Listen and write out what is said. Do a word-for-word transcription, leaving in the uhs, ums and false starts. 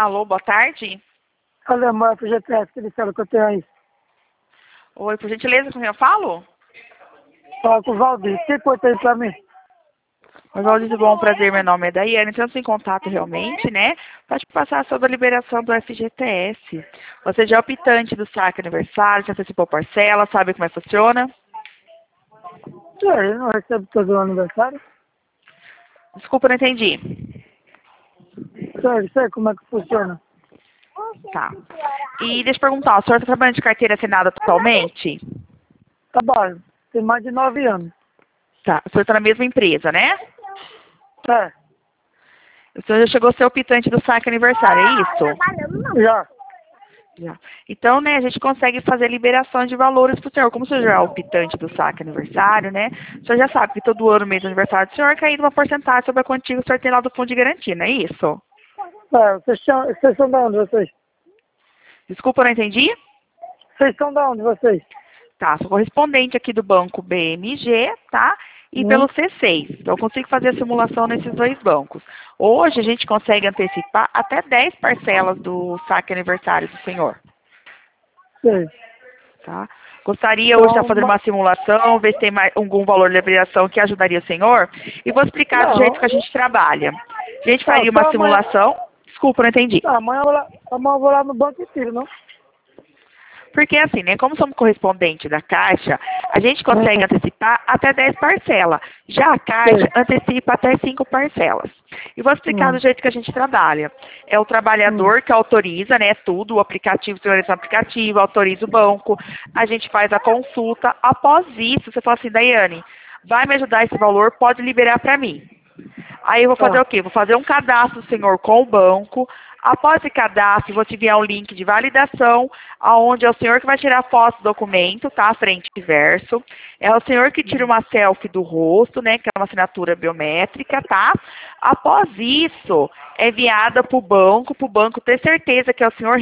Alô, boa tarde. Alemão, F G T S, que disseram que eu tenho aí. Oi, por gentileza, com quem eu falo? Fala com o Valdir. O que foi ter pra mim? Oi, Valdir, bom, prazer, meu nome é Daiane. Estamos em contato realmente, né? Para te passar sobre a liberação do F G T S. Você já é optante do saque aniversário, já antecipou parcela, sabe como é que funciona? Eu não recebo todo o aniversário. Desculpa, não entendi. Sei, sei como é que funciona. Tá. E deixa eu perguntar, o senhor está trabalhando de carteira assinada atualmente? Trabalho. Tem mais de nove anos. Tá. O senhor está na mesma empresa, né? É. O senhor já chegou a ser optante do saque aniversário, é isso? Já. Já. Então, né, a gente consegue fazer liberação de valores para o senhor. Como o senhor já é optante do saque aniversário, né? O senhor já sabe que todo ano, mês do aniversário do senhor, cai uma porcentagem sobre a quantia que o senhor tem lá do fundo de garantia, não é isso? É, vocês, são, vocês são de onde, vocês? Desculpa, eu não entendi? Vocês são de onde, vocês? Tá, sou correspondente aqui do banco B M G, tá? E Hum? pelo C seis. Então, eu consigo fazer a simulação nesses dois bancos. Hoje, a gente consegue antecipar até dez parcelas do saque aniversário do senhor. Sei. Tá? Gostaria hoje de estar Então, fazendo ma- uma simulação, ver se tem mais algum valor de liberação que ajudaria o senhor. E vou explicar do jeito que a não. gente trabalha. A gente Não, faria uma só amanhã. simulação. Desculpa, não entendi. Tá, amanhã eu vou lá, amanhã eu vou lá no banco e tiro, não? Porque assim, né? Como somos correspondente da Caixa, a gente consegue Hum. antecipar até dez parcelas. Já a Caixa Sei. antecipa até cinco parcelas. E vou explicar do Hum. jeito que a gente trabalha. É o Hum. trabalhador que autoriza, né? Tudo, o aplicativo, o senhor aplicativo, autoriza o banco. A gente faz a consulta. Após isso, você fala assim, Daiane, vai me ajudar esse valor, pode liberar para mim. Aí eu vou fazer Tá. o quê? Vou fazer um cadastro do senhor com o banco. Após esse cadastro, vou te enviar um link de validação, aonde é o senhor que vai tirar foto do documento, tá? Frente e verso. É o senhor que tira uma selfie do rosto, né? Que é uma assinatura biométrica, tá? Após isso, é enviada para o banco, para o banco ter certeza que é o senhor